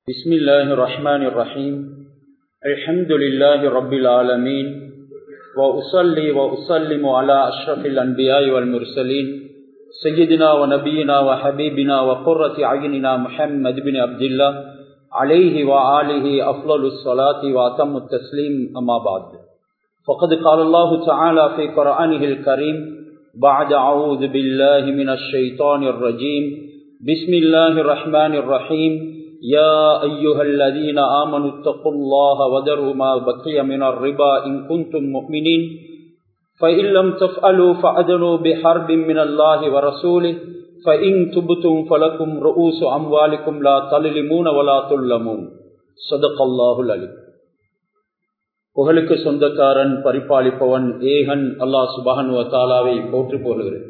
بسم الله الرحمن الرحيم الحمد لله رب العالمين وأصلي وأسلم على أشرف الأنبياء والمرسلين سيدنا ونبينا وحبيبنا وقرة أعيننا محمد بن عبد الله عليه وآله أفضل الصلاة وأتم التسليم أما بعد فقد قال الله تعالى في قرآنه الكريم بعد أعوذ بالله من الشيطان الرجيم بسم الله الرحمن الرحيم يا أيها الذين آمنوا اتقوا الله وذروا ما بقي من الربا إن كنتم مؤمنين فإن لم تفعلوا فأذنوا بحرب من الله ورسوله فإن تبتم فلكم رؤوس أموالكم لا تظلمون ولا تظلمون صدق الله العليم. புகழுக்கு சொந்தக்காரன் பரிபாலிப்பவன் ஏகன் அல்லாஹ் சுப்ஹானஹு வ தஆலாவை போற்றி புகழுகிறேன்.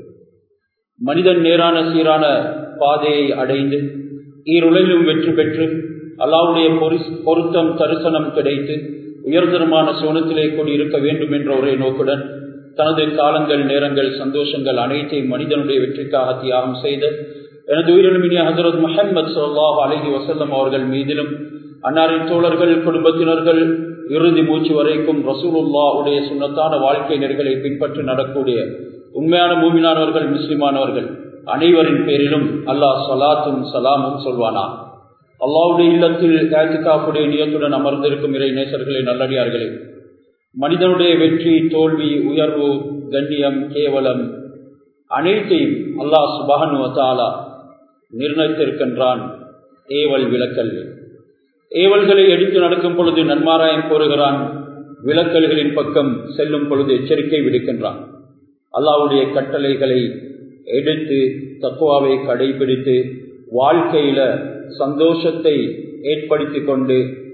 மனிதன் நேரான சீரான பாதையை அடைந்து ஈருலகிலும் வெற்றி பெற்று அல்லாஹ்வுடைய பொருத்தம் தரிசனம் கிடைத்து உயர்தரமான சோனத்திலே கொண்டு இருக்க வேண்டும் என்ற ஒரே நோக்குடன் தனது காலங்கள் நேரங்கள் சந்தோஷங்கள் அனைத்தையும் மனிதனுடைய வெற்றிக்காக தியாகம் செய்த எனது உயிரிழமினிய ஹஜ்ரத் முஹம்மது ஸல்லல்லாஹு அலைஹி வஸல்லம் அவர்கள் மீதிலும் அன்னாரின் தோழர்கள் குடும்பத்தினர்கள் இறுதி மூச்சு வரைக்கும் ரசூலுல்லாஹ்வுடைய சுன்னத்தான வாழ்க்கை நெறிகளை பின்பற்றி நடக்கூடிய உண்மையான மூமினானவர்கள் முஸ்லிமானவர்கள் அனைவரின் பேரிலும் அல்லாஹ் ஸலாத்தும் சலாமும் சொல்வானா. அல்லாஹ்வுடைய இல்லத்தில் இஅ்திகாஃபுடைய நியத்துடன் அமர்ந்திருக்கும் இறை நேசர்களே, நல்லடியார்களே, மனிதனுடைய வெற்றி தோல்வி உயர்வு கண்ணியம் கேவலம் அனைத்தையும் அல்லாஹ் சுப்ஹானஹு வ தஆலா நிர்ணயித்திருக்கின்றான். ஏவல் விலக்கல். ஏவல்களை எடுத்து நடக்கும் பொழுது நன்மாராயம் கோருகிறான், விலக்கல்களின் பக்கம் செல்லும் பொழுது எச்சரிக்கை விடுக்கின்றான். அல்லாஹ்வுடைய கட்டளைகளை எடுத்து தக்வாவை கடைபிடித்து வாழ்க்கையில சந்தோஷத்தை ஏற்படுத்தி கொண்டு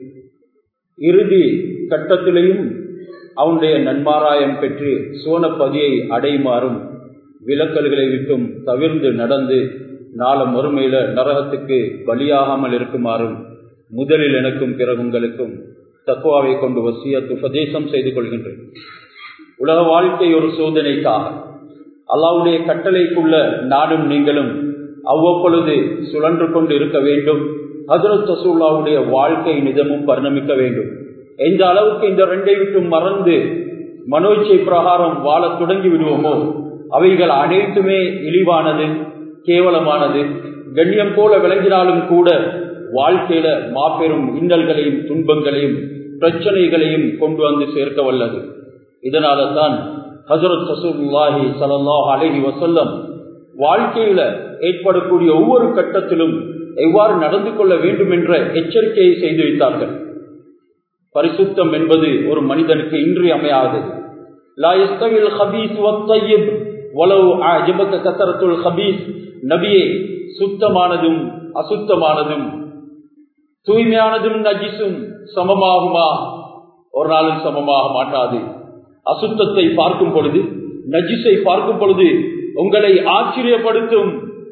இறுதி கட்டத்திலையும் அவனுடைய நன்மாராயம் பெற்று சோனப்பதியை அடைமாறும் விலக்கல்களை விட்டும் தவிர்ந்து நடந்து நாளம் மறுமையில நரகத்துக்கு பலியாகாமல் இருக்குமாறும் முதலில் எனக்கும் பிறகு உங்களுக்கும் தக்வாவை கொண்டு வசியத்து உபதேசம் செய்து கொள்கின்றேன். உலக வாழ்க்கை ஒரு சோதனைக்காக அல்லாஹ்வுடைய கட்டளைக்குள்ள நானும் நீங்களும் அவ்வப்பொழுது சுழன்று கொண்டு இருக்க வேண்டும். ஹஜ்ரத் ரசூலுல்லாஹ்வுடைய வாழ்க்கை நிதமும் பரிணமிக்க வேண்டும். எந்த அளவுக்கு இந்த ரெண்டை விட்டும் மறந்து மனோச்சை பிரகாரம் வாழ தொடங்கி விடுவோமோ அவைகள் அனைத்துமே இழிவானது, கேவலமானது. கண்ணியம் போல விளங்கினாலும் கூட வாழ்க்கையில மாபெரும் இன்னல்களையும் துன்பங்களையும் பிரச்சனைகளையும் கொண்டு வந்து சேர்க்க வல்லது. இதனால தான் ஹஜ்ரத் ரசூலுல்லாஹி ஸல்லல்லாஹு அலைஹி வஸல்லம் வாழ்க்கையில ஏற்படக்கூடிய ஒவ்வொரு கட்டத்திலும் எவ்வாறு நடந்து கொள்ள வேண்டும் என்ற எச்சரிக்கையை செய்து வைத்தார்கள். பரிசுத்தம் என்பது ஒரு மனிதனுக்கு இன்றியமையாதது. லா யஸ்தவில் ஹபீஸ் வத்தய்யிப் வலவ் அஜபக கஸரத்துல் ஹபீஸ். நபியே, சுத்தமானதும் அசுத்தமானதும் தூய்மையானதும் நஜிஸும் சமமாகுமா? ஒரு நாளும் சமமாக மாட்டாது. அசுத்தத்தை பார்க்கும் பொழுது நஜிஸை பார்க்கும் பொழுது உங்களை ஆச்சரியப்படுத்தும்.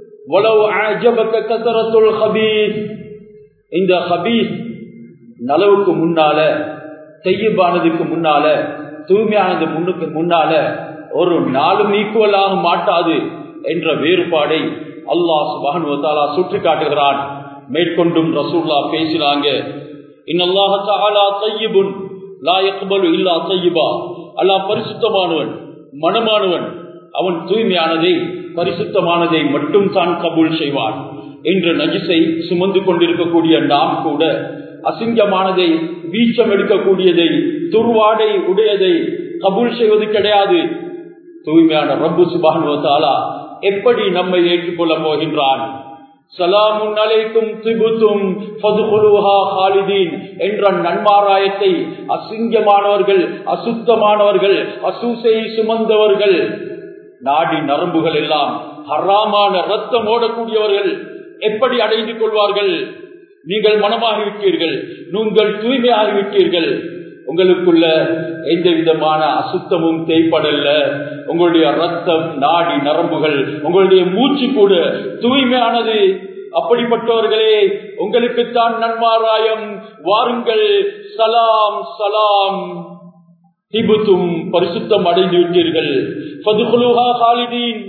இந்த ஹபீஸ் நலவுக்கு முன்னால தையிபானதுக்கு முன்னால தூய்மையானது முன்னுக்கு முன்னால ஒரு நாளும் ஈக்குவலாக மாட்டாது என்ற வேறுபாடை அல்லாஹ் சுப்ஹானஹு வ தஆலா சுட்டி காட்டுகிறான். மேற்கொண்டும் ரசூலுல்லாஹ் பேசினாங்க, இன்னல்லாஹ தஆலா தய்யிபுன் லா யக்பலு இல்லா தய்யிபா. அல்லாஹ் பரிசுத்தமானவன், மனமானவன். அவன் தூய்மையானதை பரிசுத்தமானதை மட்டும் தான் கபூல் செய்வான். இன்று நஜிஸை சுமந்து கொண்டிருக்கக்கூடிய நாம் கூட அசிங்கமானதை வீச்சம் எடுக்கக்கூடியதை துர்வாடை உடையதை கபூல் செய்வது கிடையாது. தூய்மையான ரப்பு சுப்ஹானஹு வ தஆலா எப்படி நம்மை ஏற்றுக்கொள்ள போகின்றான்? சலாமுன் அலைக்கும் திபுத்தும் ஃபதுகுலுஹா ஹாலிதீன் என்ற நன்மாராயத்தை அசிங்கமானவர்கள், அசுத்தமானவர்கள், அசூசை சுமந்தவர்கள், நாடி நரம்புகள் எல்லாம் ஹராமான ரத்தம் ஓடக்கூடியவர்கள் எப்படி அடைந்து கொள்வார்கள்? நீங்கள் மனமாகிவிட்டீர்கள், நீங்கள் தூய்மையாகிவிட்டீர்கள், உங்களுக்குள்ள எந்த விதமான அசுத்தமும் தேய்ப்படல்ல. உங்களுடைய ரத்தம், நாடி நரம்புகள், உங்களுடைய மூச்சு கூட தூய்மையானது. அப்படிப்பட்டவர்களே, உங்களுக்குத்தான் நன்மாராயம். வாருங்கள், சலாம் சலாம், திபுத்தும் பரிசுத்தம் அடைந்து விட்டீர்கள். ஃபதுகுலுஹா ஹாலிதீன்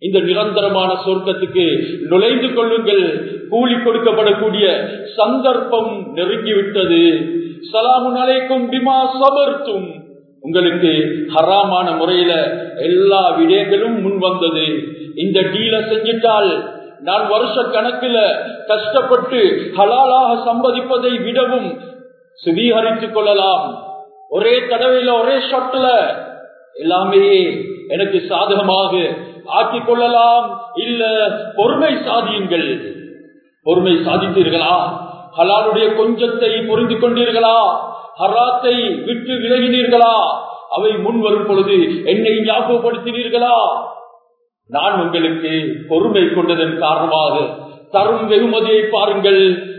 இந்த நிரந்தரமான சொர்க்கத்துக்கு நுழைந்து கொள்ளுங்கள். கூலி கொடுக்கப்படக்கூடிய சந்தர்ப்பம் நெருங்கிவிட்டது. ஸலாமுன் அலைக்கும் பிமா ஸபர்தும். உங்களுக்கு ஹராமான முறையில எல்லா விடயங்களும் முன் வந்தது. இந்த டீலை செஞ்சிட்டால் நான் வருஷ கணக்கில் கஷ்டப்பட்டு ஹலாலாக சம்பாதிப்பதை விடவும் சுவீகரித்துக் கொள்ளலாம். ஒரே தடவையில ஒரே ஷாட்ல எல்லாமே எனக்கு சாதகமாக ஆக்கிக் கொள்ளலாம். இல்ல, பொறுமை சாதியுங்கள். பொறுமை சாதித்தீர்களா? ஹலாலுடைய கொஞ்சத்தை புரிந்து கொண்டீர்களா? ஹராத்தை விட்டு விலகினீர்களா? அவை முன் வரும் பொழுது என்னை ஞாபகப்படுத்தினீர்களா? நான் உங்களுக்கு பொறுமை கொண்டதன் காரணமாக தரும் வெகுமதியை பாருங்கள்.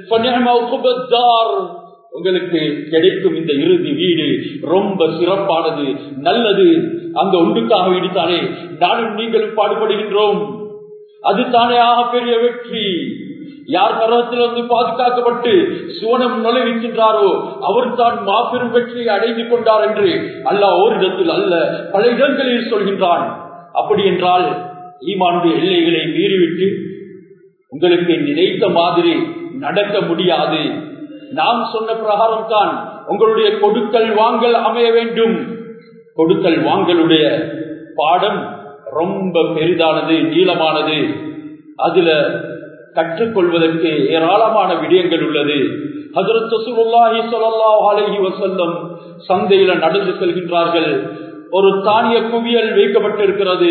உங்களுக்கு கிடைக்கும் இந்த இறுதி வீடு ரொம்ப சிறப்பானது, நல்லது. அங்க ஒன்றுக்காக வேண்டித்தானே நானும் நீங்களும் பாடுபடுகின்றோம். அது தானே ஆக பெரிய வெற்றி. யார் நரகத்திலிருந்து பாதுகாக்கப்பட்டு சுவனம் நுழைவிக்கின்றாரோ அவர் தான் மாபெரும் வெற்றியை அடைந்து கொண்டார் என்று அல்லாஹ் ஓரிடத்தில் அல்ல பல இடங்களில் சொல்கின்றான். அப்படி என்றால் ஈமானுடைய எல்லைகளை மீறிவிட்டு உங்களுக்கு நினைத்த மாதிரி நடக்க முடியாது. நாம் சொன்ன பிரகாரம் தான் உங்களுடைய கொடுக்கல் வாங்கல் அமைய வேண்டும். கொடுக்கல் வாங்கலுடைய பாடம் ரொம்ப பெரிதானது, நீளமானது. அதுல கற்றுக்கொள்வதற்கு ஏராளமான விடயங்கள் உள்ளது. ஹஜ்ரத் ரசூலுல்லாஹி ஸல்லல்லாஹு அலைஹி வஸல்லம் சந்தையில நடந்து செல்கின்றார்கள். ஒரு தானிய குவியல் வைக்கப்பட்டிருக்கிறது.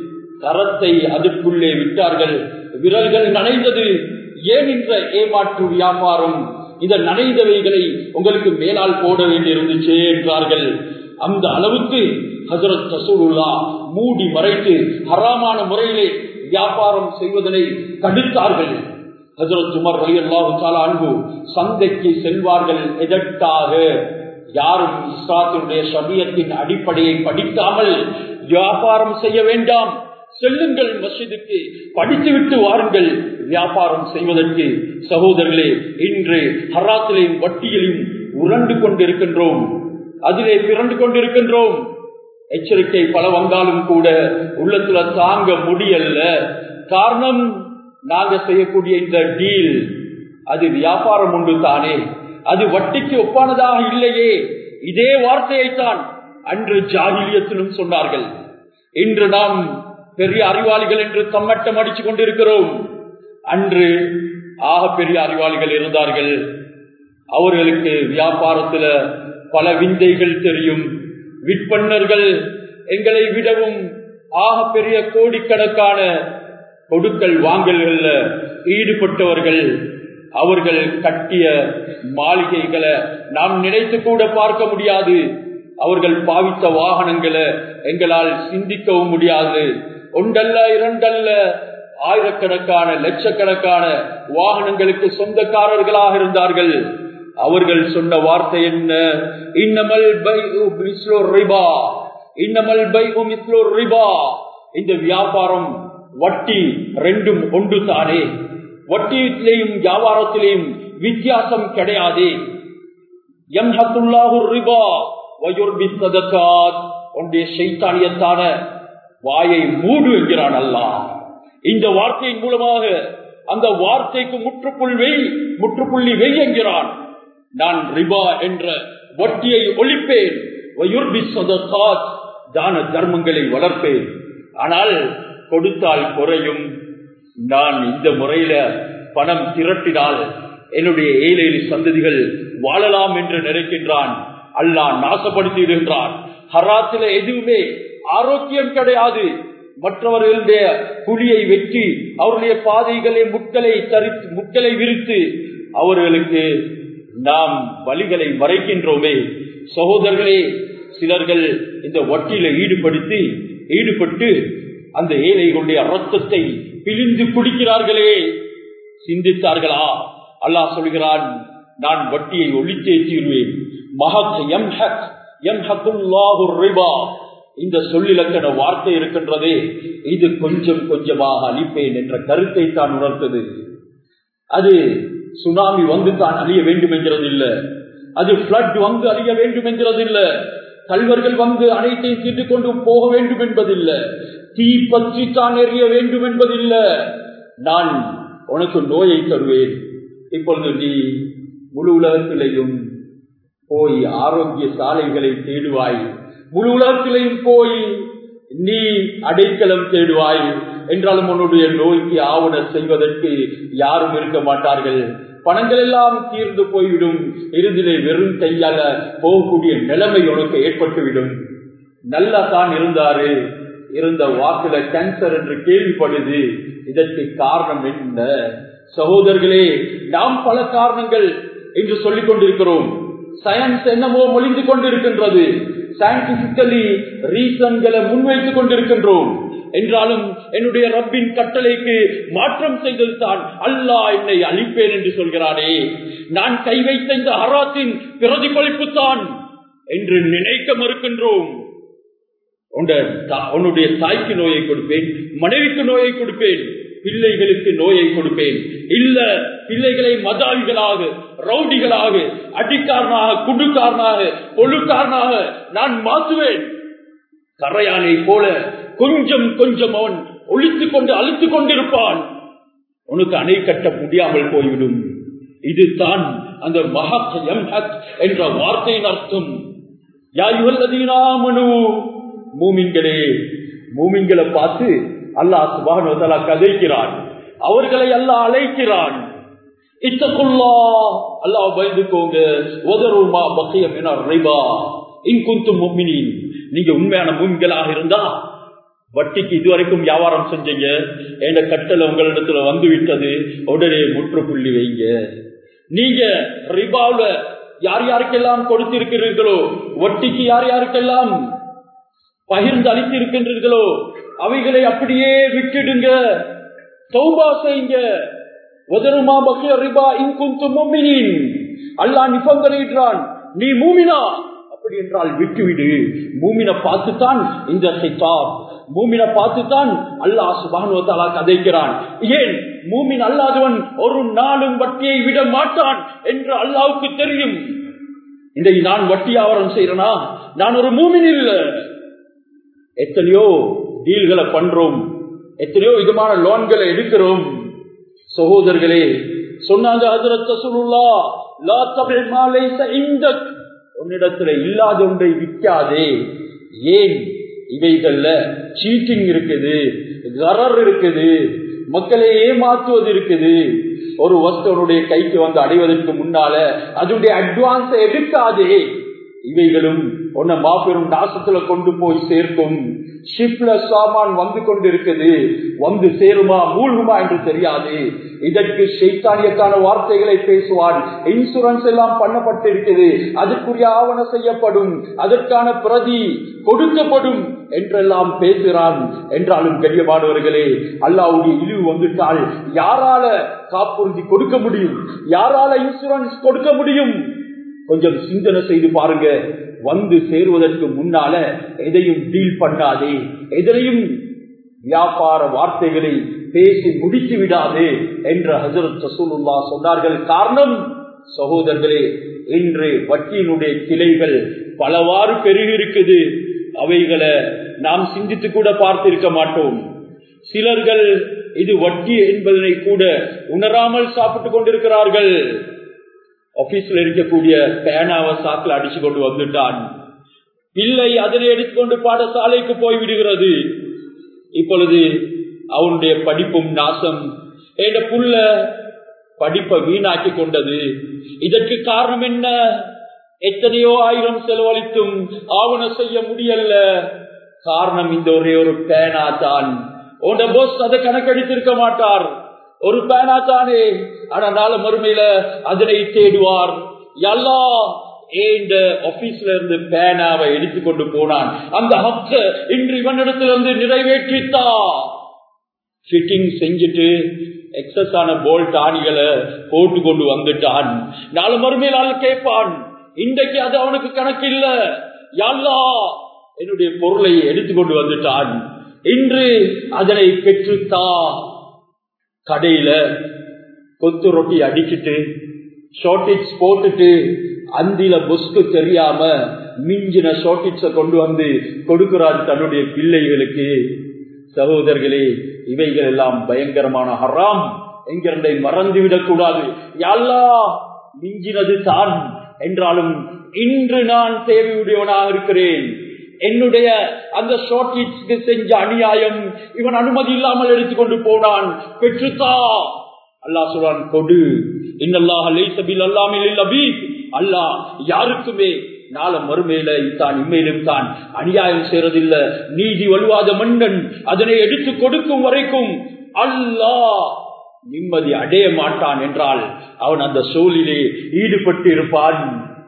தரத்தை அதற்குள்ளே விட்டார்கள். விரல்கள் நனைந்தது. ஏன் இந்த ஏமாற்று வியாபாரம்? இந்த நனைந்தவைகளை உங்களுக்கு மேலால் போட வேண்டி இருந்துச்சு என்றார்கள். அந்த அளவுக்கு ஹஜ்ரத் ரசூலுல்லாஹ் மூடி மறைத்து ஹராமான முறையிலே வியாபாரம் செய்வதனை தடுத்தார்கள். ஹஜ்ரத் உமர் ரலியல்லாஹு தஆலா அன்ஹு சந்தைக்கு செல்வார்கள். எதற்காக? யாரும் இஸ்லாத்தினுடைய ஷரியத்தின் அடிப்படையை படிக்காமல் வியாபாரம் செய்ய வேண்டாம். செல்லுங்கள் மஸ்ஜிதுக்கு, படித்துவிட்டு வாருங்கள் வியாபாரம் செய்வதற்கு. சகோதரர்களே, இன்று ஹராத்திலையும் வட்டியிலையும் உருண்டு கொண்டிருக்கின்றோம், அதிலே பிறண்டு கொண்டிருக்கின்றோம். எச்சரிக்கை பல வந்தாலும் கூட உள்ளத்துல தாங்க முடியல. காரணம், நாங்க செய்யக்கூடிய இந்த டீல் அது வியாபாரம் உண்டு தானே, அது வட்டிக்கு ஒப்பானதாக இல்லையே. இதே வார்த்தையைத்தான் அன்று ஜாஹிலியத்திலும் சொன்னார்கள். இன்று நாம் பெரிய அறிவாளிகள் என்று தம்மட்டம் அடிச்சு கொண்டிருக்கிறோம். அன்று ஆக பெரிய அறிவாளிகள் இருந்தார்கள். அவர்களுக்கு வியாபாரத்துல பல விந்தைகள் தெரியும். விற்பனர்கள் எங்களை விடவும் ஆக பெரிய கோடிக்கணக்கான கொடுக்கல் வாங்கல்கள்ல ஈடுபட்டவர்கள். அவர்கள் கட்டிய மாளிகைகளை நாம் நினைத்து கூட பார்க்க முடியாது. அவர்கள் பாவித்த வாகனங்களை எங்களால் சிந்திக்கவும் முடியாது. ஒன்றல்ல, இரண்டல்ல, ஆயிரக்கணக்கான லட்சக்கணக்கான வாகனங்களுக்கு சொந்தக்காரர்களாக இருந்தார்கள். அவர்கள் சொன்ன வார்த்தை என்ன? இன்னமல் பைஉ மிஸ்லு ரிபா, இன்னமல் பைஉ மிஸ்லு ரிபா. இந்த வியாபாரம் வட்டி ரெண்டும் ஒன்று தானே. வட்டியிலேயும் வியாபாரத்திலேயும் வித்தியாசம் கிடையாது. யம்ஹகுல்லாஹு ரிபா வயுர்பி ஸதகாத். உன்னுடைய ஷைத்தானியத்தான வாயை மூடு என்கிறான் அல்லாஹ். இந்த வார்த்தையின் மூலமாக அந்த வார்த்தைக்கு முற்றுப்புள்ளி வெய் என்கிறான். நான் ரிபா என்ற வட்டியை ஒழிப்பேன், வயுர்பி ஸதகாத், தான தர்மங்களை வளர்ப்பேன். ஆனால் கொடுத்தால் குறையும். நான் இந்த முறையில பணம் திரட்டினால் என்னுடைய ஏழை சந்ததிகள் வாழலாம் என்று நினைக்கின்றான். அல்லாஹ் நாசப்படுத்திடுகின்றான். ஹராத்தில எதுவுமே ஆரோக்கியம் கிடையாது. மற்றவர்களுடைய குழியை வெட்டி அவருடைய பாதைகளை முட்களை விரித்து அவர்களுக்கு நாம் வழிகளை மறைக்கின்றோமே. சகோதரர்களே, சிலர்கள் இந்த வட்டியில ஈடுபட்டு அந்த ஏழைகளுடைய ரத்தத்தை பிழிந்து குடிக்கிறார்களே, சிந்தித்தார்களா? அல்லாஹ் சொல்கிறான், நான் வட்டியை ஒழித்தே தீர்வேன். இந்த சொல்லிலக்கண வார்த்தை இருக்கின்றதே, இது கொஞ்சம் கொஞ்சமாக அழிப்பேன் என்ற கருத்தை தான் உணர்த்தது. அது சுனாமி வந்து தான் அழிய வேண்டும் என்கிறது இல்ல, அது பிளட் வந்து அழிய வேண்டும் என்கிறது இல்ல, கல்வர்கள் வந்து அனைத்தையும் தீர்த்து கொண்டு போக வேண்டும் என்பதில்லை. தீ பற்றித்தான் எறிய வேண்டும் என்பதில்ல. நான் உனக்கு நோயை தருவேன். இப்பொழுது நீ முழு உலகத்திலையும் போய் ஆரோக்கிய சாலைகளை தேடுவாய், முழு உலகத்திலையும் போய் நீ அடைக்கலம் தேடுவாய். என்றாலும் உன்னுடைய நோய்க்கு ஆவண செய்வதற்கு யாரும் இருக்க மாட்டார்கள். பணங்கள் எல்லாம் தீர்ந்து போய்விடும். இறுதியிலே வெறும் கையால போகக்கூடிய நிலைமை உனக்கு ஏற்பட்டுவிடும். நல்லா தான் இருந்தாரு, இருந்த வாக்குல கேன்சர் என்று கேள்விப்படுது. இதற்கு காரணம் என்ன? சகோதரர்களே, நாம் பல காரணங்கள் என்று சொல்லிக் கொண்டிருக்கிறோம். சயின்ஸ் என்னமோ மொழிந்து கொண்டிருக்கின்றது. சயின்டிபிக்கலி ரீசன்களை முன்வைத்துக் கொண்டிருக்கின்றோம். என்றாலும் என்னுடைய ரப்பின் கட்டளைக்கு மாற்றம் செய்தது தான் அல்லாஹ் என்னை அழிப்பேன் என்று சொல்கிறானே. நான் கை வைத்த இந்த ஹராத்தின் பிரதிபலிப்பு தான் என்று நினைக்க மறுக்கின்றோம். உன்னுடைய தாய்க்கு நோயை கொடுப்பேன், மனைவிக்கு நோயை கொடுப்பேன், பிள்ளைகளுக்கு நோயை கொடுப்பேன். இல்ல, பிள்ளைகளை மதாவிகளாக, ரவுடிகளாக, அடிக்காரனாக, குடுக்காரனாக, பொழுக்காரனாக நான் மாற்றுவேன். கரையானை போல கொஞ்சம் கொஞ்சம் அவன் ஒழித்துக் கொண்டு அழுத்துக் கொண்டிருப்பான். உனக்கு அணை கட்ட முடியாமல் போய்விடும். இதுதான் அந்த மஹக் யம்ஹக் என்ற வார்த்தையின் அர்த்தம். யா அய்யுஹல்லதீன ஆமனூ, மூமின்களே, மூமின்களை பார்த்து அல்லாஹ் சுப்ஹானஹு வ தஆலா கதைக்கிறான். அவர்களை அல்லாஹ் அழைக்கிறான். இத்தகுல்லாஹ், அல்லாஹ் பயந்துக்கோங்க. வதரு மா பகிய மினர் ரிபா இன் குன்தும் முஃமினீன், நீங்க உண்மையான மூமின்களாக இருந்தா வட்டிக்கு இதுவரைக்கும் வியாபாரம் செஞ்சீங்க, என்ற கட்டளை உங்களிடத்துல வந்து விட்டது, உடனே முற்றுப்புள்ளி வைங்க. நீங்க ரிபாவுல யார் யாருக்கெல்லாம் கொடுத்திருக்கிறீர்களோ, வட்டிக்கு யார் யாருக்கெல்லாம் பகிர்ந்து அளித்திருக்கின்றீர்களோ அவைகளை அப்படியே விட்டுடுங்க, தௌபா செய்யுங்க. வதருமா பகிய ரிபா இன் குன்தும் முஃமினீன், அல்லாஹ் நிபந்தனையிட்டான், நீ மூமினா அப்படி என்றால் விட்டுவிடு. மூமினை பார்த்துத்தான் இந்த கிதாப், மூமினை பார்த்துத்தான் அல்லாஹ் சுப்ஹானஹு வ தஆலா கதைக்கிறான். ஏன்? மூமின் அல்லாதவன் ஒரு நாளும் வட்டியை விட மாட்டான் என்று அல்லாஹ்வுக்கு தெரியும். இன்றைக்கு நான் வட்டி வியாபாரம் செய்யறேனா, நான் ஒரு மூமின் இல்ல. எத்தனையோ டீல்களை பண்றோம், எத்தனையோ விதமான லோன்களை எடுக்கிறோம். சகோதரர்களே, சொன்னாங்க ஹஜ்ரத் ரசூலுல்லாஹ், லா தபி மா லைஸ இந்தக், உன்னிடத்துல இல்லாத ஒன்றை விற்காதே. ஏன்? இவைகள்ல சீட்டிங் இருக்குது, கரர் இருக்குது, மக்களை ஏமாற்றுவது இருக்குது. ஒரு வஸ்துவனுடைய கைக்கு வந்து அடைவதற்கு முன்னால அதனுடைய அட்வான்ஸ எடுக்காதே. இவைகளும் உன்னை மாபெரும் நாசத்துல கொண்டு போய் சேர்க்கும். ஷிப்ல சாமான் வந்து கொண்டிருக்குது, வந்து சேருமா மூழ்குமா என்று தெரியாது. இதற்கு ஷைத்தானியத்தான வார்த்தைகளை பேசுவான். இன்சூரன்ஸ் எல்லாம் பண்ணப்பட்டிருக்குது, அதற்குரிய ஆவண செய்யப்படும், அதற்கான பிரதி கொடுக்கப்படும் என்றெல்லாம் பேசுகிறான். என்றாலும் கண்ணியமானவர்களே, அல்லாஹ்வுடைய இழிவு வந்துட்டால் யாரால காப்புறுதி கொடுக்க முடியும்? யாரால இன்சூரன்ஸ் கொடுக்க முடியும்? கொஞ்சம் சிந்தனை செய்து பாருங்க. வந்து சேருவதற்கு முன்னால எதையும் டீல் பண்ணாதே, எதையும் வியாபார வார்த்தைகளை பேசி முடித்து விடாதே என்று ஹஜ்ரத் ரசூலுல்லாஹ் சொன்னார்கள். காரணம், சகோதரர்களே, இன்று வட்டியினுடைய கிளைகள் பலவாறு பெருகி இருக்குது. அவைகளை நாம் சிந்தித்து கூட பார்த்திருக்க மாட்டோம். சிலர்கள் இது வட்டி என்பதனை கூட உணராமல் சாப்பிட்டுக் கொண்டிருக்கிறார்கள். ஆபீஸ்ல இருக்கக்கூடிய பேனாவை சாக்கில் அடிச்சு கொண்டு வந்துட்டான். பிள்ளை அதனை எடுத்துக்கொண்டு பாடசாலைக்கு போய் விடுகிறது. இப்பொழுது அவனுடைய படிப்பும் நாசம். என்ற புள்ள படிப்பை வீணாக்கி கொண்டது. இதற்கு காரணம் என்ன? எத்தனையோ ஆயிரம் செலவழித்தும் ஆவண செய்ய முடியல. காரணம் இந்த ஒரே ஒரு பேனா தான். உன் போஸ் அதை கணக்கெடுத்திருக்க மாட்டார். ஒரு பேனா தானே, ஆனா நாள மறுமையில அதனை தேடுவார். அல்லாஹ் இந்த ஆபீஸ்ல இருந்து பேனாவை எடுத்துக்கொண்டு போனான். அந்த ஹக்க இன்று இவனிடத்திலிருந்து நிறைவேற்றித்தா. ஃபிட்டிங் செஞ்சுட்டு எக்ஸஸ் ஆன போல்ட் ஆணிகளை போட்டு கொண்டு வந்துட்டான். நாள மறுமையில ஆள் கேட்பான், இன்றைக்கு அது அவனுக்கு கணக்கு இல்ல. அல்லாஹ் என்னுடைய பொருளை எடுத்துக்கொண்டு வந்துட்டான், இன்று அதனை பெற்றுத்தா. கடையில கொத்து ரொட்டி அடிச்சுட்டு ஷார்டேஜ் போட்டுட்டு அந்தில பொஸ்கு தெரியாம மிஞ்சின ஷார்டேஜ கொண்டு வந்து கொடுக்கிறான் தன்னுடைய பிள்ளைகளுக்கு. சகோதரர்களே, இவைகள் எல்லாம் பயங்கரமான ஹராம். என்கிறதை மறந்துவிடக் கூடாது. யா அல்லாஹ், மிஞ்சினது தான் என்றாலும் இன்று நான் தேவையுடையவனாக இருக்கிறேன். என்னுடைய அந்த ஷார்ட்லிஸ்ட்க்கு செஞ்ச அநியாயம், இவன் அனுமதி இல்லாமல் எடுத்துக்கொண்டு போனான், பெற்றுத்தா. அல்லாஹ் சொல்றான், கொடு. இன்னல்லாஹ லைஸ பில் அல்லாமி லில் அபீத். அல்லாஹ் யாருக்குமே நாள மறுமையில தான் இம்மையிலும் தான் அநியாயம் செய்யறதில்ல. நீதி வலுவாத மன்னன் அதனை எடுத்து கொடுக்கும் வரைக்கும் அல்லாஹ் நிம்மதி அடைய மாட்டான் என்றால் அவன் அந்த சூழலிலே ஈடுபட்டு இருப்பான்.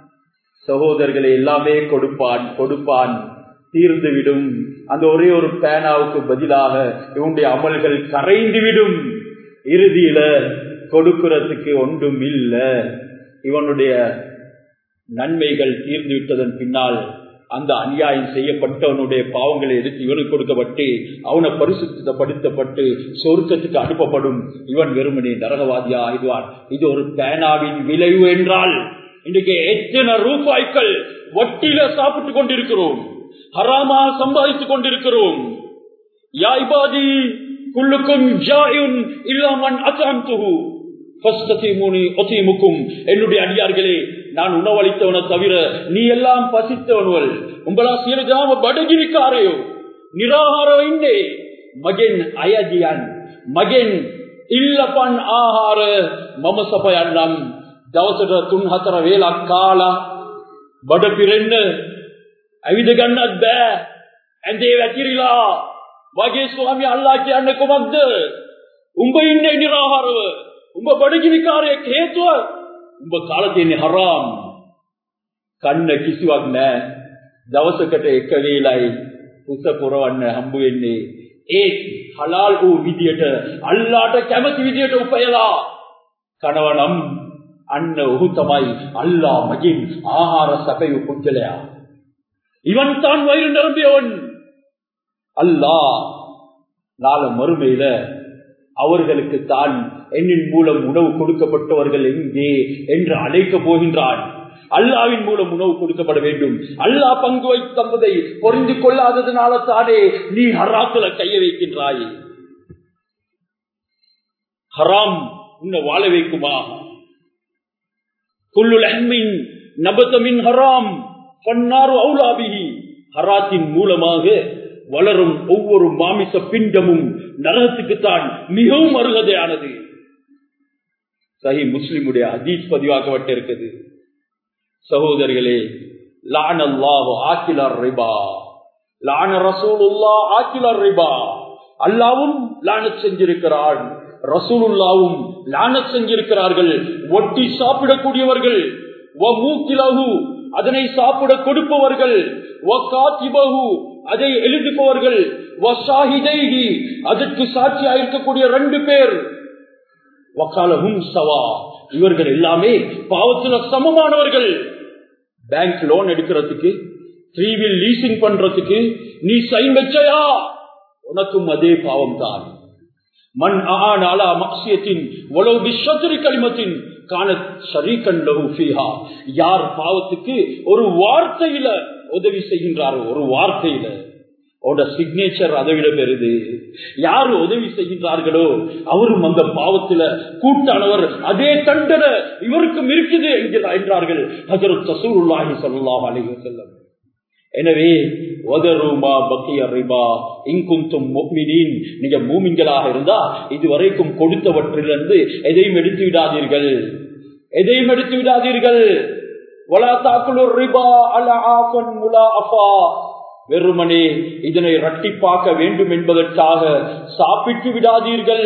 சகோதரர்களை எல்லாமே கொடுப்பான், தீர்ந்துவிடும். அந்த ஒரே ஒரு பேனாவுக்கு பதிலாக இவனுடைய அமல்கள் கரைந்துவிடும். இறுதியில கொடுக்கிறதுக்கு ஒன்றும் இல்ல. இவனுடைய நன்மைகள் தீர்ந்து விட்டதன் பின்னால் அந்த அநியாயம் செய்யப்பட்டவனுடைய பாவங்களை எடுத்து இவனுக்கு கொடுக்கப்பட்டு அவனை பரிசுத்தப்படுத்தப்பட்டு சொர்க்கத்துக்கு அனுப்பப்படும். இவன் வெறுமனே நரகவாதியா ஆயிடுவான். இது ஒரு பேனாவின் விளைவு என்றால் இன்றைக்கு எத்தனை ரூபாய்கள் வட்டியில சாப்பிட்டுக் கொண்டிருக்கிறோம், ஹராமா சம்பாதித்துக் கொண்டிருக்கிறோம். யா இபாதி குல்லுக்கும் ஜாயுன் இல்லா மன் அத்அம்துஹு ஃபஸ்தகீமுனி உதீமுக்கும். என்னுடைய அடியார்களே, நான் உணவளித்தவனை தவிர நீ எல்லாம் பசித்தவனுவல். உங்களா சீரஜாம படகிரிக்காரையோ நிராகாரவைந்தே மகன் அயஜியன் மகன் இல்லப்பன் ஆஹார மமசபயன்னம் දවසට 3-4 වේලක් කාලා බඩ පිරෙන්න ඇවිද ගන්නත් බෑ, ඇඳේ වැතිරිලා වගේ ස්වාමී අල්ලා කියන්නේ කොහොමද? උඹ ඉන්නේ නිරාහාරව, උඹ බඩගිනිකාරයෙක්. හේතුව උඹ කාලා තියෙන්නේ හරාම්. කන්න කිසිවක් නෑ. දවසකට එක වේලයි උස පුරවන්න හම්බ වෙන්නේ. ඒ හලාල් වූ විදියට අල්ලාට කැමති විදියට උපයලා කනවනම් අන්න ඔහු තමයි අල්ලා මගින් ආහාර සැපයූ පුජ්‍යලයා. இவன் தான் வயிறு நிரம்பியவன். அல்லாஹ் நாள மறுமையில அவர்களுக்கு தான் என்னின் மூலம் உணவு கொடுக்கப்பட்டவர்கள் எங்கே என்று அழைக்க போகின்றான். அல்லாவின் மூலம் உணவு கொடுக்கப்பட வேண்டும். அல்லாஹ் பங்கு வைத்ததை பொறிந்து கொள்ளாததுனால தானே நீ ஹராத்துல கைய வைக்கின்றாய். ஹராம் உன்னை வாழ வைக்குமா? குல்லு லஹ்மின் நபத மின் ஹராம் ஃபன்னாரு அவுலா பிஹி. ஹராத்தின் மூலமாக வளரும் ஒவ்வொரு மாமிச பிண்டமும் நரகத்துக்குத்தான் மிகவும் அருகதையானது. சஹீஹ் முஸ்லிமுடைய ஹதீஸ் பதிவாக்கப்பட்டிருக்கிறது. சகோதரர்களே, லஅனல்லாஹு ஆக்கிலர் ரிபா, லஅன ரசூலுல்லாஹ் ஆக்கிலர் ரிபா. அல்லாஹ்வும் லானத் செஞ்சிருக்கிறான், ரசூலுல்லாஹ்வும் லானத் செஞ்சிருக்கிறார்கள். வட்டி சாப்பிடக்கூடியவர்கள், வமூக்கிலஹு அதனை சாப்பிட கொடுப்பவர்கள், வகாதிபஹு அதை எழுதுபவர்கள், வஷாஹிதைஹி அதற்கு சாட்சியாக இருக்கக்கூடிய 2 பேர், வகாலஹும் சவா இவர்கள் எல்லாமே பாவத்துல சமமானவர்கள். பேங்க் லோன் எடுக்கிறதுக்கு, 3 வீல் லீசிங் பண்றதுக்கு நீ சைன் வச்சயா, உனக்கும் அதே பாவம் தான். மன் ஆன அலா மக்சியத்தின் வலவு பிஷத்ரி கலிமத்தின் கானத் ஷரீகன் லஹு ஃபீஹா. யார் பாவத்துக்கு ஒரு வார்த்தையில உதவி செய்கின்றாரோ, ஒரு வார்த்தையில அவரோட சிக்னேச்சர் அதை விட பெறுது. யாரு உதவி செய்கின்றார்களோ அவரும் அந்த பாவத்துல கூட்டானவர், அதே தண்டனை இவருக்கும் இருக்குது என்றார்கள் ஹஜ்ரத் ரசூலுல்லாஹி ஸல்லல்லாஹு அலைஹி வஸல்லம். எனவே வதருமா பக்கிய ரிபா இன் குன்தும் முஃமினீன், நீங்க மூமின்களாக இருந்தா இதுவரைக்கும் கொடுத்தவற்றிலிருந்து எதையும் எடுத்து விடாதீர்கள், எதையும் எடுத்து விடாதீர்கள். வலா தாக்குலுர் ரிபா அலஆஃபன் முலாஅஃபா, வெறுமனே இதனை இரட்டிப்பாக்க வேண்டும் என்பதற்காக சாப்பிட்டு விடாதீர்கள்.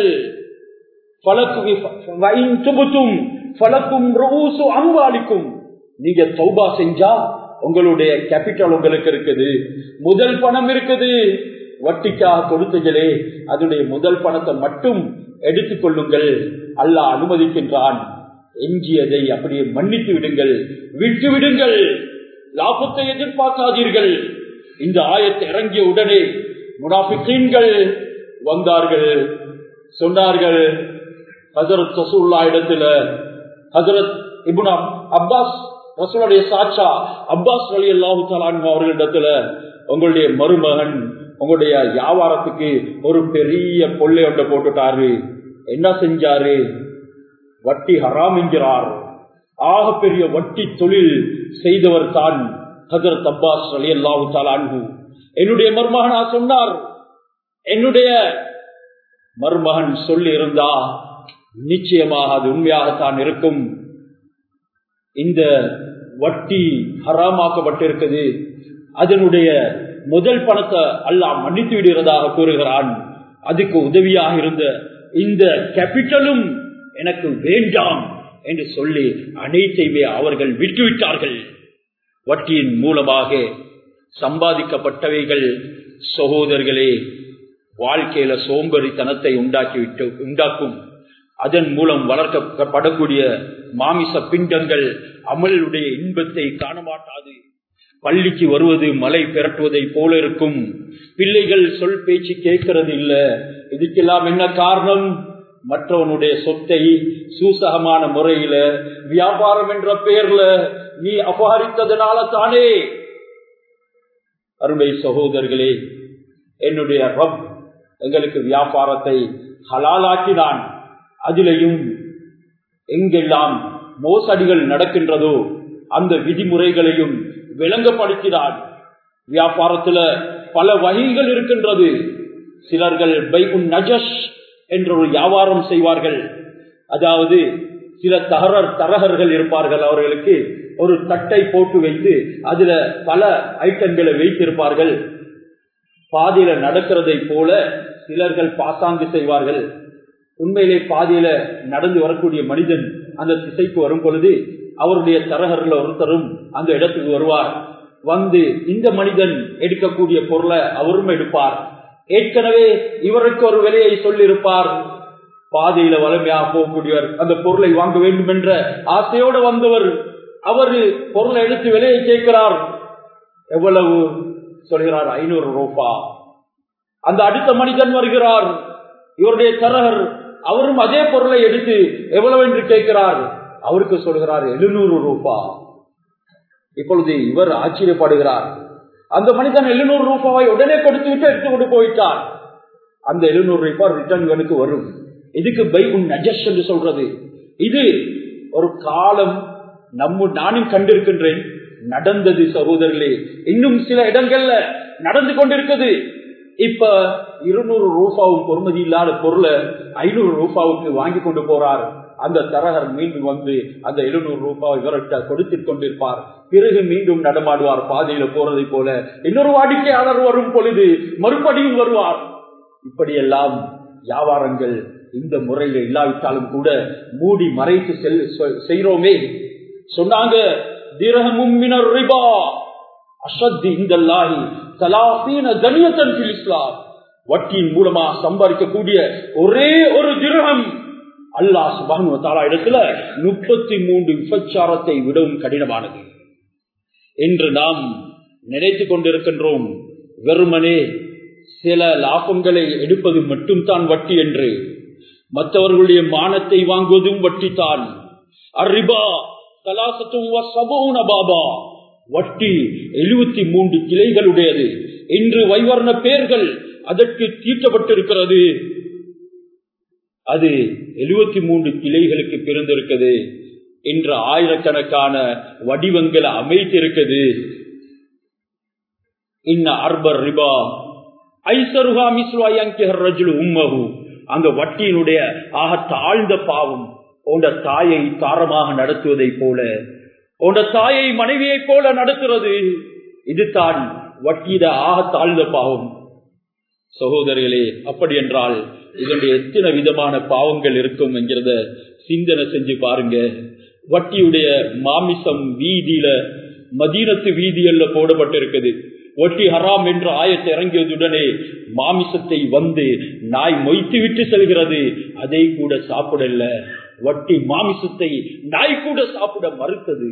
நீங்க தௌபா செஞ்சா உங்களுடைய கேபிட்டல் உங்களுக்கு இருக்குது, முதல் பணம் இருக்குது. வட்டிக்காக கொடுத்தீங்களே அதனுடைய முதல் பணத்தை மட்டும் எடுத்துக் கொள்ளுங்கள், அல்லாஹ் அனுமதிக்கின்றான். எஞ்சியதை அப்படியே மன்னித்து விடுங்கள், விட்டு விடுங்கள், லாபத்தை எதிர்பார்க்காதீர்கள். இந்த ஆயத்தை இறங்கிய உடனே முனாஃபிகீன்கள் வந்தார்கள், சொன்னார்கள் ஹஜ்ரத் ரசூலுல்லாஹ் இடத்துல, ஹஜ்ரத் இப்னு அப்பாஸ் ரசூலுடைய சாட்சா அப்பாஸ் ரலியல்லாஹு தஆலா அன்ஹு அவர்களிடத்துல, உங்களுடைய மருமகன் உங்களுடைய வியாபாரத்துக்கு ஒரு பெரிய கொள்ளை ஒன்றை போட்டுட்டாரு. என்ன செஞ்சாரு? வட்டி ஹராம் என்கிறார். ஆக பெரிய வட்டி தொழில் செய்தவர் தான் ஹஜ்ரத் அப்பாஸ் ரலியல்லாஹு தஆலா அன்ஹு. என்னுடைய மருமகனா சொன்னார், என்னுடைய மருமகன் சொல்லி இருந்தா நிச்சயமாக அது உண்மையாகத்தான் இருக்கும். இந்த வட்டி ஹராமாக்கப்பட்டிருக்குது, அதனுடைய முதல் பணத்தை அல்லாஹ் மன்னித்து விடுகிறதாக கூறுகிறான். அதுக்கு உதவியாக இருந்த இந்த கேபிட்டலும் எனக்கு வேண்டாம் என்று சொல்லி அனைத்தையுமே அவர்கள் விட்டுவிட்டார்கள். வட்டியின் மூலமாக சம்பாதிக்கப்பட்டவைகள் சகோதரர்களே வாழ்க்கையில சோம்பேறித்தனத்தை உண்டாக்கும். அதன் மூலம் வளர்க்கப்படக்கூடிய மாமிச பிண்டங்கள் அமலுடைய இன்பத்தை காண மாட்டாது. பள்ளிக்கு வருவது மலை பெரட்டுவதை போல இருக்கும். பிள்ளைகள் சொல் பேச்சு கேட்கறது இல்ல. இதுக்கெல்லாம் என்ன காரணம்? மற்றவனுடைய சொத்தை சூசகமான முறையில வியாபாரம் என்ற பெயர்ல நீ அபகரித்ததனால தானே. அருமை சகோதரர்களே, என்னுடைய ரப் எங்களுக்கு வியாபாரத்தை ஹலாலாக்கினான். அதிலையும் எங்கெல்லாம் மோசடிகள் நடக்கின்றதோ அந்த விதிமுறைகளையும் விளங்கப்படுத்தினான். வியாபாரத்துல பல வகைகள் இருக்கின்றது. சிலர்கள் பைஉன் நஜஷ் என்ற ஒரு வியாபாரம் செய்வார்கள். அதாவது சில தரகர்கள் இருப்பார்கள், அவர்களுக்கு ஒரு தட்டை போட்டு வைத்து அதுல பல ஐட்டங்களை வைத்திருப்பார்கள். பாதையில நடக்கிறதை போல சிலர்கள் பாசாங்கு செய்வார்கள். உண்மையிலே பாதையில நடந்து வரக்கூடிய மனிதன் அந்த திசைக்கு வரும் பொழுது அவருடைய தரகர்கள் ஒருத்தரும் அந்த இடத்துக்கு வருவார். வந்து இந்த மனிதன் எடுக்கக்கூடிய பொருளை அவரும் எடுப்பார். ஏற்கனவே இவருக்கு ஒரு விலையை சொல்லியிருப்பார். பாதையில வலிமையாக போகக்கூடியவர் அந்த பொருளை வாங்க வேண்டும் என்ற ஆசையோடு வந்தவர் அவரு பொருளை எடுத்து விலையை கேட்கிறார். எவ்வளவு சொல்கிறார்? 500 ரூபாய். அந்த அடுத்த மனிதன் வருகிறார், இவருடைய தரகர், அவரும் அதே பொருளை எடுத்து எவ்வளவு என்று கேட்கிறார். அவருக்கு சொல்கிறார் 700 ரூபாய். இப்பொழுது இவர் ஆச்சரியப்படுகிறார். அந்த மனிதன் 700 ரூபாயை உடனே கொடுத்து விட்டு எடுத்து கொண்டு போயிட்டார். அந்த 700 ரூபாய் ரிட்டர்ன்களுக்கு வரும். இதுக்கு பைஉன் நஜஷ் என்று சொல்றது. இது ஒரு காலம் நானும் கண்டிருக்கின்றேன், நடந்தது சகோதரர்களே. இன்னும் சில இடங்கள்ல நடந்து கொண்டிருக்குது. இப்ப 200 ரூபாவும் பொறுமதி இல்லாத பொருளை 500 ரூபாவுக்கு வாங்கி கொண்டு போறார். அந்த தரகர் மீண்டும் வந்து அந்த 700 ரூபாய் இவர்கிட்ட கொடுத்து கொண்டிருப்பார். பிறகு மீண்டும் நடமாடுவார் பாதையில போறதை போல. இன்னொரு வாடிக்கையாளர் வரும் பொழுது மறுபடியும் வருவார். இப்படியெல்லாம் வியாபாரங்கள் இந்த முறையில இல்லாவிட்டாலும் கூட மூடி மறைத்து செய்கிறோமே. சொன்னாங்க, திரஹமும் மினர் ரிபா அஷத் இன்தல்லாஹி 30 தனியத்தன் ஃபில் இஸ்லாம். வட்டியின் மூலமா சம்பாதிக்கக்கூடிய ஒரே ஒரு திரஹம் அல்லாஹ் சுப்ஹானஹு வ தஆலா இடத்துல 33 விபச்சாரத்தை விடவும் கடினமானது என்று நாம் நினைத்துக் கொண்டிருக்கின்றோம். வெறுமனே சில லாபங்களை எடுப்பது மட்டும் தான் வட்டி என்று, மற்றவர்களுடைய மானத்தை வாங்குவதும் வட்டித்தான். அர்ரிபா 73 பாபா. வட்டி 73 கிளைகளுடையது. இன்று வைவர்ண பெயர்கள் அதற்கு தீட்டப்பட்டிருக்கிறது. அது 73 கிளைகளுக்கு பிறந்திருக்கிறது. இன்று ஆயிரக்கணக்கான வடிவங்களை அமைத்திருக்கிறது. இன்ன அர்பர் ரிபா ஐசருஹா மிஸ்லு அயன்கிஹர் ரஜுலு உம்மஹு. அந்த வட்டியினுடைய ஆக தாழ்ந்த பாவம் உண்ட தாயை தாரமாக நடத்துவதை போல, உண்ட தாயை மனைவியை போல நடத்துறது. இதுதான் வட்டியிட ஆக தாழ்ந்த பாவம். சகோதரர்களே, அப்படி என்றால் இதனுடைய எத்தனை விதமான பாவங்கள் இருக்கும் என்கிறத சிந்தனை செஞ்சு பாருங்க. வட்டியுடைய மாமிசம் வீதியில, மதீனத்து வீதியில போடப்பட்டிருக்குது. வட்டி ஹராம் என்று ஆயத்தை இறங்கியதுடனே மாமிசத்தை வந்து நாய் மொய்த்து விட்டு செல்கிறது. அதை கூட சாப்பிடல. வட்டி மாமிசத்தை நாய் கூட சாப்பிட மறுத்தது.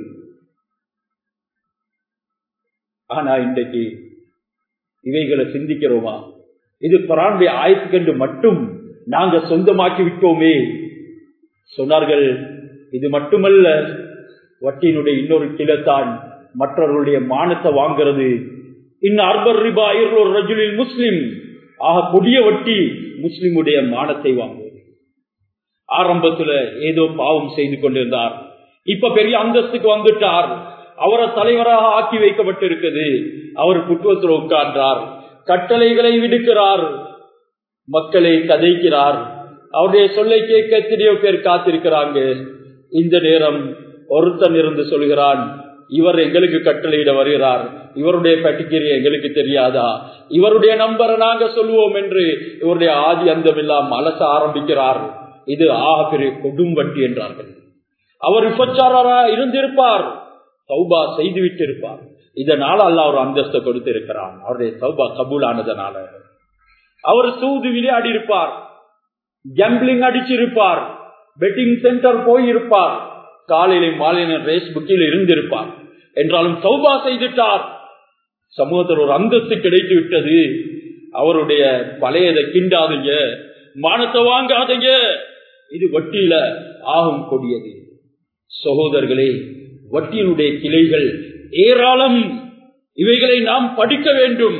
ஆனா இன்றைக்கு இவைகளை சிந்திக்கிறோமா? இது குர்ஆனுடைய ஆயத்துக்கு என்று மட்டும் நாங்க சொந்தமாக்கி விட்டோமே. சொன்னார்கள், இது மட்டுமல்ல, வட்டியினுடைய இன்னொரு கிளைத்தான் மற்றவர்களுடைய மானத்தை வாங்கிறது. முஸ்லிம் ஆக கொடிய வட்டி முஸ்லிமுடைய மானத்தை வாங்குவது. ஆரம்பத்துல ஏதோ பாவம் செய்து கொண்டிருந்தார், இப்ப பெரிய அந்தஸ்துக்கு வந்துட்டார், அவரை தலைவராக ஆக்கி வைக்கப்பட்டிருக்கிறது. அவர் குற்றத்தில் உட்கார்ந்தார், கட்டளைகளை விடுக்கிறார், மக்களை கதைக்கிறார், அவருடைய சொல்லை கேட்க எத்தனையோ பேர் காத்திருக்கிறாங்க. இந்த நேரம் ஒருத்தன் இருந்து சொல்கிறான், இவர் எங்களுக்கு கட்டளையிட வருகிறார், இவருடைய பட்டிக்கரி எங்களுக்கு தெரியாதா, இவருடைய நம்பரை நாங்க சொல்லுவோம் என்று இவருடைய ஆதி அந்தமெல்லாம் அலச ஆரம்பிக்கிறார். இது ஆக பெரிய கொடும் வட்டி என்றார்கள். அவர் விபச்சாரரா இருந்திருப்பார், தௌபா செய்துவிட்டு இருப்பார். இதனால அல்லாஹ் ஒரு அந்தஸ்தை கொடுத்திருக்கிறான். அவருடைய தௌபா கபூல் ஆனதனால. அவர் சூது விளையாடி இருப்பார், கேம்பிளிங் அடிச்சிருப்பார், பெட்டிங் சென்டர் போயிருப்பார், காலையில மாலையில ரேஸ் புக்கில் இருந்திருப்பார். என்றாலும் தௌபா செய்துட்டார். சமூகத்தில் ஒரு அந்தஸ்து கிடைத்து விட்டது. அவருடைய பழையதை கிண்டாதீங்க, மானத்தை வாங்காதீங்க, இது வட்டியில ஆகும் கொடியது. சகோதரர்களே, வட்டியினுடைய கிளைகள் ஏராளம். இவைகளை நாம் படிக்க வேண்டும்.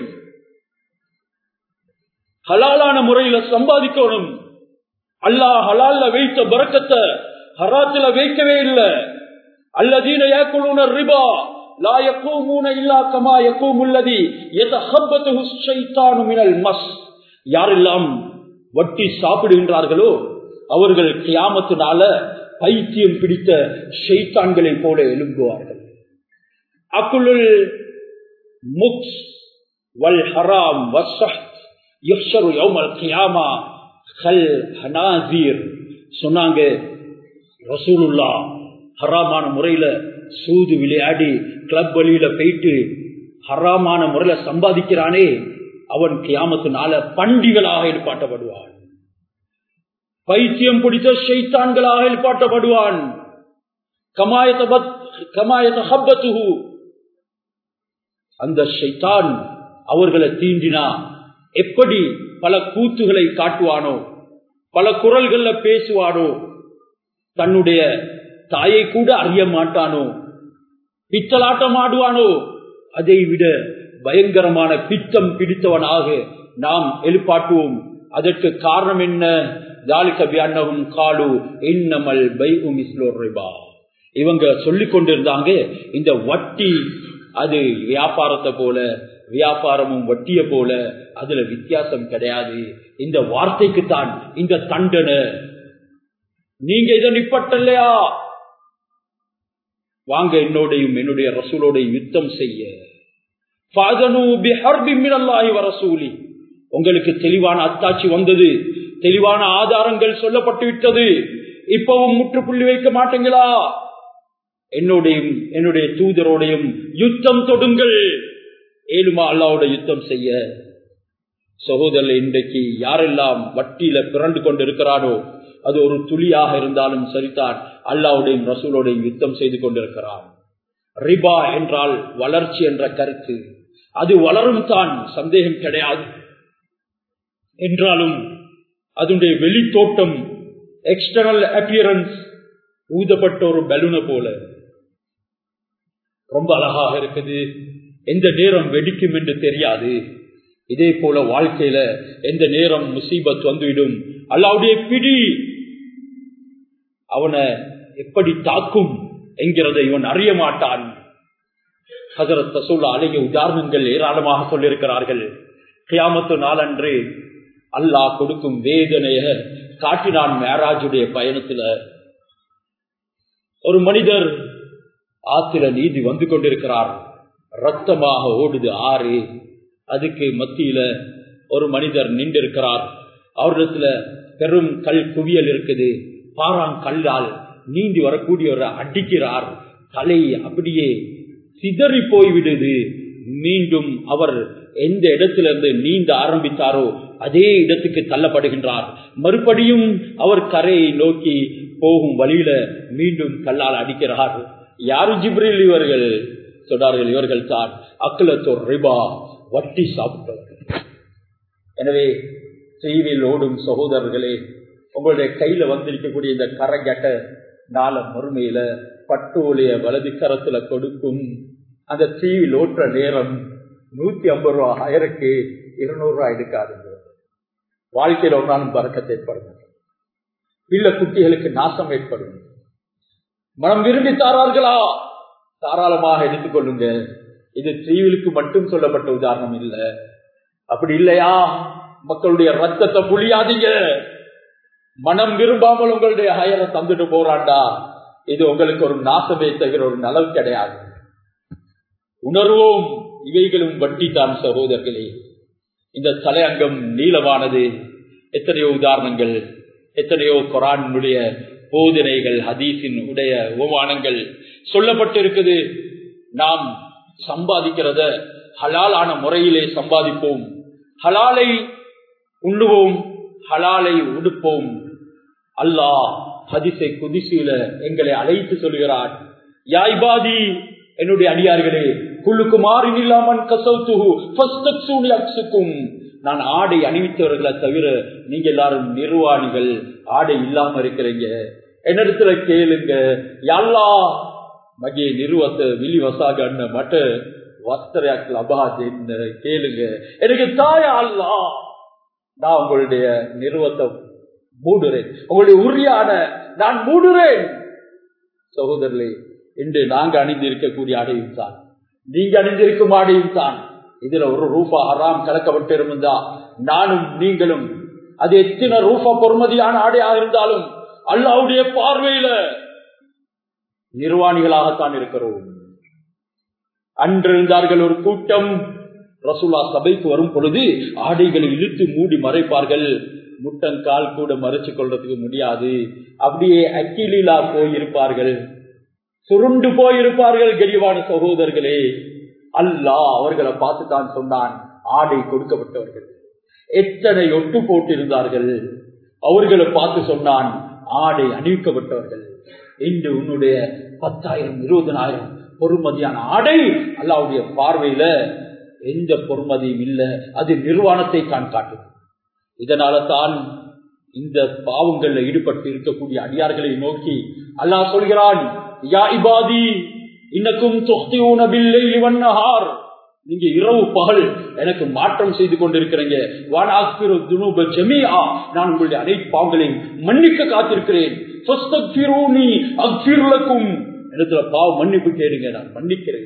ஹலாலான முறையில சம்பாதிக்கணும். அல்லாஹ் ஹலால்ல வைத்த பரக்கத்தை ஹராத்துல வைக்கவே இல்லை. அல்லதீன யாக்குலூன ரிபா லா யகூமூன இல்லா கமா யகூமுல்லதி யதஹப்பதுஹு ஷைத்தானு மினல் மஸ். யாரெல்லாம் வட்டி சாப்பிடுகின்றார்களோ அவர்கள் கியாமத்தினால பைத்தியம் பிடித்த ஷைத்தான்களை போல எழும்புவார்கள். அக்குலுல் முக்ஸ் வல் ஹராம் வஸ்ஸஹ் யஹ்ஷரு யௌமல் கியாமா கல் ஹனாஸீர். சொன்னாங்க ரசூலுல்லாஹ், ஹராமான முறையில சூது விளையாடி கிளப் வழியில போயிட்டு ஹராமான முறையில சம்பாதிக்கிறானே, அவன் கியாமத்தினால பண்டிகளாக எழுப்பாட்டப்படுவான், பைத்தியம் பிடித்த ஷைத்தான்களாக எழுப்பாட்டப்படுவான். அந்த ஷைத்தான் அவர்களை தீண்டினா எப்படி பல கூத்துகளை காட்டுவானோ, பல குரல்கள்ல பேசுவானோ, தன்னுடைய தாயை கூட அறிய மாட்டானோ, பித்தலாட்டம் ஆடுவானோ, அதை விட பயங்கரமான பித்தம் பிடித்தவனாக நாம் எழுப்பாட்டுவோம். அதற்கு காரணம் என்ன? இவங்க சொல்லிக் கொண்டிருந்தாங்க, இந்த வட்டி அது வியாபாரத்தை போல, வியாபாரமும் வட்டிய போல, அதுல வித்தியாசம் கிடையாது. இந்த வார்த்தைக்கு தான் இந்த தண்டனை. நீங்க இதை நிப்பட்டலையா, வாங்க என்னோடையும் என்னுடைய ரசூலோடையும் யுத்தம் செய்ய. உங்களுக்கு தெளிவான அத்தாட்சி வந்தது, தெளிவான ஆதாரங்கள் சொல்லப்பட்டு விட்டது, இப்பவும் முற்றுப்புள்ளி வைக்க மாட்டீங்களா? என்னோடையும் என்னுடைய தூதரோடையும் யுத்தம் தொடுங்கள். ஏழுமா அல்லாவோட யுத்தம் செய்ய. சகோதரர், இன்றைக்கு யாரெல்லாம் வட்டியில பிறண்டு கொண்டிருக்கிறானோ, அது ஒரு துளியாக இருந்தாலும் சரிதான், அல்லாஹ்வுடையும் ரசூலோடையும் யுத்தம் செய்து கொண்டிருக்கிறான். ரிபா என்றால் வளர்ச்சி என்ற கருத்து, அது வளரும் தான், சந்தேகம் கிடையாது. என்றாலும் அதனுடைய வெளித்தோட்டம், எக்ஸ்டர்னல் அப்பியரன்ஸ், ஊதப்பட்ட ஒரு பலூனை போல ரொம்ப அழகாக இருக்குது, எந்த நேரம் வெடிக்கும் என்று தெரியாது. இதே போல வாழ்க்கையில எந்த நேரம் முசீபத் வந்துவிடும், அல்லாஹ்வுடைய பிடி அவனை எப்படி தாக்கும் என்கிறதை இவன் அறிய மாட்டான். ஹஜரத் ரசூலுல்லாஹ் அலைஹி உதாரணங்கள் ஏராளமாக சொல்லியிருக்கிறார்கள். கியாமத்து நாளன்று அல்லாஹ் கொடுக்கும் வேதனைய காட்டினான். மேராஜுடைய பயணத்துல ஒரு மனிதர் ஆத்திர நீதி வந்து கொண்டிருக்கிறார், ரத்தமாக ஓடுது ஆறு, அதுக்கு மத்தியில ஒரு மனிதர் நின்றிருக்கிறார். அவரிடத்துல பெரும் கல் குவியல் இருக்குது, பாறாங்கல்லால் நீந்தி வரக்கூடியவரை அடிக்கிறார், தலை அப்படியே சிதறி போய்விடுது. மீண்டும் அவர் எந்த இடத்திலிருந்து நீந்த ஆரம்பித்தாரோ அதே இடத்துக்கு தள்ளப்படுகின்றார். மறுபடியும் அவர் கரையை நோக்கி போகும் வழியில மீண்டும் கல்லால் அடிக்கிறார். யாரு ஜிப்ரீல்? இவர்கள் சொன்னார்கள், இவர்கள் தான் அக்லத்தோர் ரிபா, வட்டி சாப்பிட்டவர்கள். எனவே செய்தியில் ஓடும் சகோதரர்களே, உங்களுடைய கையில வந்திருக்கக்கூடிய இந்த கரகட்ட நாள மறுமையில பட்டோலைய வலது கரத்துல கொடுக்கும். அந்த தீவில் ஓட்டுற நேரம் 150 ரூபா ஹயருக்கு 200 ரூபாய் எடுக்காதுங்க. வாழ்க்கையில் ஒரு நாளும் பறக்கத்தை ஏற்படும். பிள்ளை குட்டிகளுக்கு நாசம் ஏற்படும். மனம் விரும்பி தாரார்களா? தாராளமாக எடுத்துக்கொள்ளுங்க. இது டிவிக்கு மட்டும் சொல்லப்பட்ட உதாரணம் இல்ல. அப்படி இல்லையா, மக்களுடைய ரத்தத்தை புளியாதீங்க. மனம் விரும்பாமல் உங்களுடைய ஹயரை தந்துட்டு போறாண்டா, இது உங்களுக்கு ஒரு நாசமே தவிர ஒரு நலவு கிடையாது. உணர்வோம், இவைகளும் வட்டி தான் சகோதரர்களே. இந்த தலையங்கம் நீளமானது. எத்தனையோ உதாரணங்கள், எத்தனையோ குர்ஆனுடைய போதனைகள், ஹதீஸின் உடைய உபமானங்கள் சொல்லப்பட்டிருக்குது. நாம் சம்பாதிக்கிறத ஹலாலான முறையிலே சம்பாதிப்போம், ஹலாலை உண்ணுவோம், ஹலாலை உடுப்போம். அல்லாஹ் ஹதீஸை குதிசில எங்களை அழைத்து சொல்கிறார், யா இபாதி, என்னுடைய அடியார்களே, குல்லுக்குமாரின் இல்லாமன் கசௌதுஹு ஃபஸ்தக்ஸூனி அக்ஸுக்கும். நான் ஆடை அணிவித்தவர்களை தவிர நீங்க எல்லாரும் நிர்வாணிகள், ஆடை இல்லாம இருக்கிறீங்க. என்னிடத்துல கேளுங்க, யா அல்லாஹ் மகே நிறுவத்தை விலிவசாக மட்ட வஸ்திரயாக்கள் அபாத் என்ன கேளுங்க, எனக்கு தாயா அல்லாஹ், நான் உங்களுடைய நிறுவத்தை மூடுறேன், உங்களுடைய உரியான நான் மூடுறேன். சகோதரர்களே, இன்று நாங்க அணிந்திருக்கக்கூடிய ஆடையும் தான், நீங்க அணிந்திருக்கும் ஆடையும் தான். இதுல ஒரு ரூபா ஹராம் கலக்கப்பட்டு இருந்தா நானும் நீங்களும், அது எத்தனை ரூபா பொறுமதியான ஆடையாக இருந்தாலும் அல்லாஹ்வுடைய பார்வையில நிர்வாணிகளாகத்தான் இருக்கிறோம். அன்றிருந்தார்கள் ஒரு கூட்டம், ரசூலுல்லாஹ் சபைக்கு வரும் பொழுது ஆடைகளை இழுத்து மூடி மறைப்பார்கள். முட்டங்கால் கூட மறைச்சு கொள்றதுக்கு முடியாது. அப்படியே அக்கிலீலா போயிருப்பார்கள், சுருண்டு போயிருப்பார்கள். கெரிவான சகோதரர்களே, அல்லாஹ் அவர்களை பார்த்து தான் சொன்னான், ஆடை கொடுக்கப்பட்டவர்கள். எத்தனை ஒட்டு போட்டிருந்தார்கள், அவர்களை பார்த்து சொன்னான், ஆடை அணிவிக்கப்பட்டவர்கள். இன்று உன்னுடைய 10,000 20,000 பொறுமதியான ஆடை அல்லாஹ்வுடைய பார்வையில எந்த பொறுமதியும் இல்லை. அது நிர்வாணத்தை தான் காட்டும். இதனால தான் இந்த பாவங்கள்ல ஈடுபட்டு இருக்கக்கூடிய அடியார்களை நோக்கி அல்லாஹ் சொல்கிறான், யா இபாதி இன்னக்கும் துஹ்திஊன பில்லைலி வன்னஹார், நீங்க இரவு பகல் எனக்கு மாற்றம் செய்து கொண்டிருக்கிறீங்க. வானா அக்ஃபிரு துனூப ஜமீஆ, நான் உங்களுடைய அனைத்து பாவங்களையும் மன்னிக்க காத்திருக்கிறேன். ஃபஸ்தக்ஃபிரூனி அக்ஃபிர் லக்கும், இடத்துல பாவ மன்னிப்பு கேளுங்க, நான் மன்னிக்கிறேன்.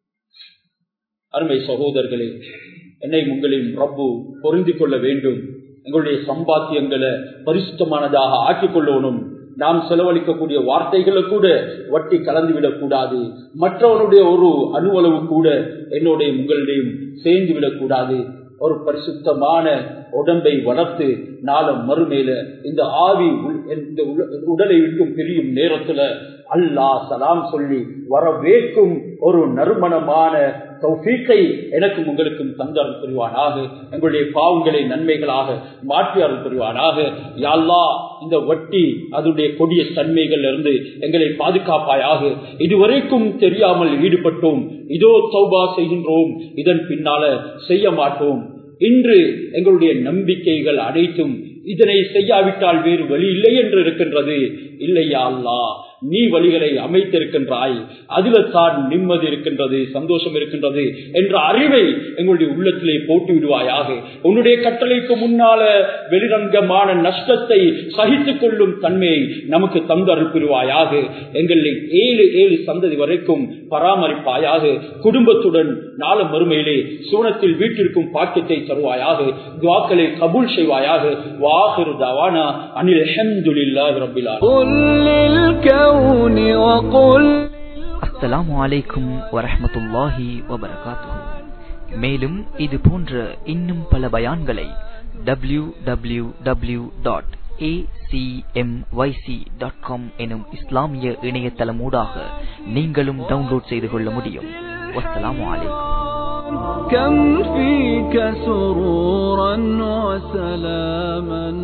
அருமை சகோதரர்களே, என்னை உங்களையும் ரப்பு பொருந்திக் கொள்ள வேண்டும். எங்களுடைய சம்பாத்தியங்களை பரிசுத்தமானதாக ஆக்கிக் கொள்ளணும். நாம் செலவழிக்கக்கூடிய வார்த்தைகளை கூட வட்டி கலந்துவிடக் கூடாது. மற்றவனுடைய ஒரு அணுவளவு கூட என்னுடைய உங்களுடையும் சேர்ந்து விடக்கூடாது. ஒரு பரிசுத்தமான உடம்பை வளர்த்து நாளம் மறுமையில இந்த ஆவி இந்த உடலை விட்டும் பிரியும் நேரத்துல அல்லாஹ் சலாம் சொல்லி வரவேற்கும் ஒரு நறுமணமான தௌஃபீக்கை எனக்கும் உங்களுக்கும் தந்தருள் புரிவானாக. எங்களுடைய பாவங்களை நன்மைகளாக மாற்றி அருள் புரிவானாக. யா அல்லாஹ், இந்த வட்டி அதனுடைய கொடிய தன்மைகள் இருந்து எங்களை பாதுகாப்பாயாக. இதுவரைக்கும் தெரியாமல் ஈடுபட்டோம், இதோ தௌபா செய்கின்றோம், இதன் பின்னால செய்ய மாட்டோம். இன்று எங்களுடைய நம்பிக்கைகள் அனைத்தும் இதனை செய்யாவிட்டால் வேறு வழி இல்லை என்று இருக்கின்றது. இல்லையா அல்லாஹ், நீ வழிகளை அமைத்திருக்கின்றாய், அதில தான் நிம்மதி இருக்கின்றது, சந்தோஷம் இருக்கின்றது என்ற அறிவை எங்களுடைய உள்ளத்திலே போட்டு விடுவாயாக. உன்னுடைய கட்டளைக்கு முன்னால வெளிரங்கமான நஷ்டத்தை சகித்துக் கொள்ளும் தன்மையை நமக்கு தந்தருள் புரிவாயாக. எங்களை 7 சந்ததி வரைக்கும் பராமரிப்பாயாக. குடும்பத்துடன் நாள மறுமையிலே சூனத்தில் வீட்டிற்கும் பாக்கியத்தை தருவாயாக. துஆக்களை கபூல் செய்வாயாக. வாஹிரு தவானா அனில் ஹம்துலில்லாஹி ரப்பில் ஆலமீன். அஸ்ஸலாமு அலைக்கும் வரஹ்மத்துல்லாஹி வபரகாத்துஹு. மேலும் இது போன்ற இன்னும் பல பயான்களை www.acmyc.com எனும் இஸ்லாமிய இணையதளமூடாக நீங்களும் டவுன்லோட் செய்து கொள்ள முடியும். வஸ்ஸலாமு அலைக்கும். كم فيك سرورا وسلاما